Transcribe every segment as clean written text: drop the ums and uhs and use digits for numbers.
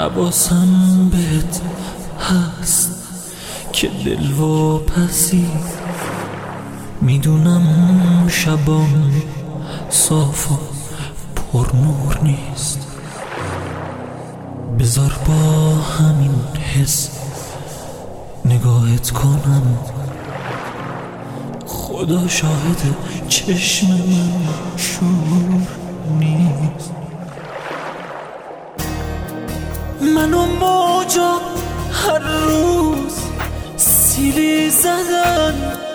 حواسم بهت هست که دل واپسی. میدونم شبام صاف و پر نور نیست، بذار با همین حس نگاهت کنم. خدا شاهد چشم من شور نیست. من و موجا هر روز سیلی زدن،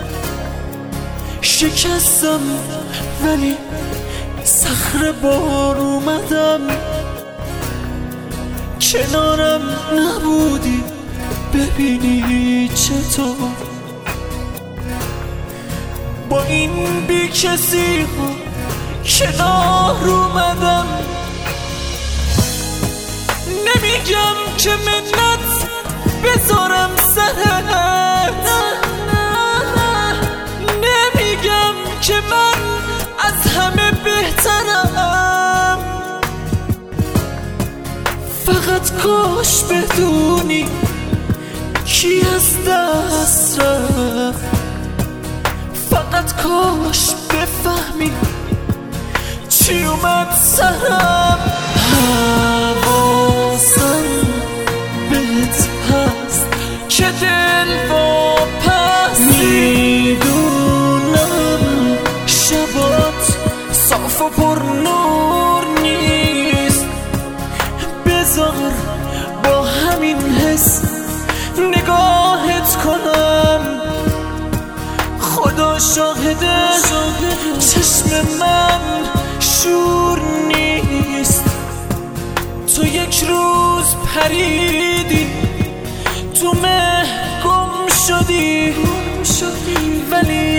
شکستم ولی صخره بار اومدم. کنارم نبودی ببینی چطور با این بی کسی ها کنار اومدم. نمیگم که منت بذارم سرت، نمیگم که من از همه بهترم، فقط کاش بدونی کی از دست رفت، فقط کاش بفهمی چی اومد سرم. حواسم بهت هست که دل واپسی. میدونم شبات صاف و پر نور نیست، بذار با همین حس نگاهت کنم. خدا شاهده چشم من شور نیست. تو یک روز پریدی تو مه گم شدی، ولی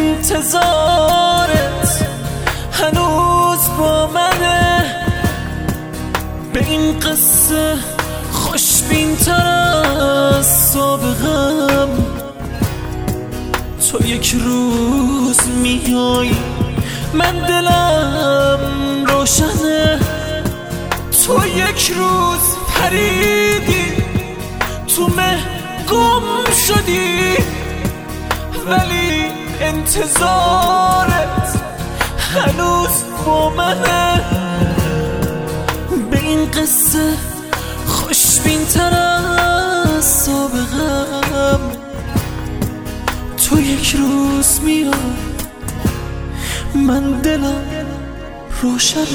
انتظارت هنوز با منه. به این قصه خوشبین تر از سابقم. تو یک روز میای من دلم روشنه. تو یک روز پریدی تو مه گم شدی، ولی انتظارت هنوز با منه. به این قصه خوشبین تر از سابقم. تو یک روز میای من دلم روشن.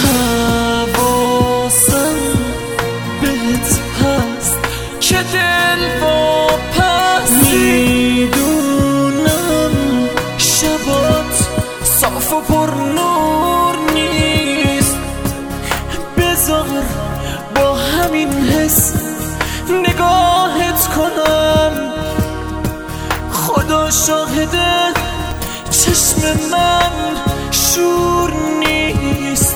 حواسم بهت هست که دل واپسی. میدونم شبات صاف و پر نور نیست، بذار با همین حس نگاهت کنم. خدا شاهده چشم من شور نیست.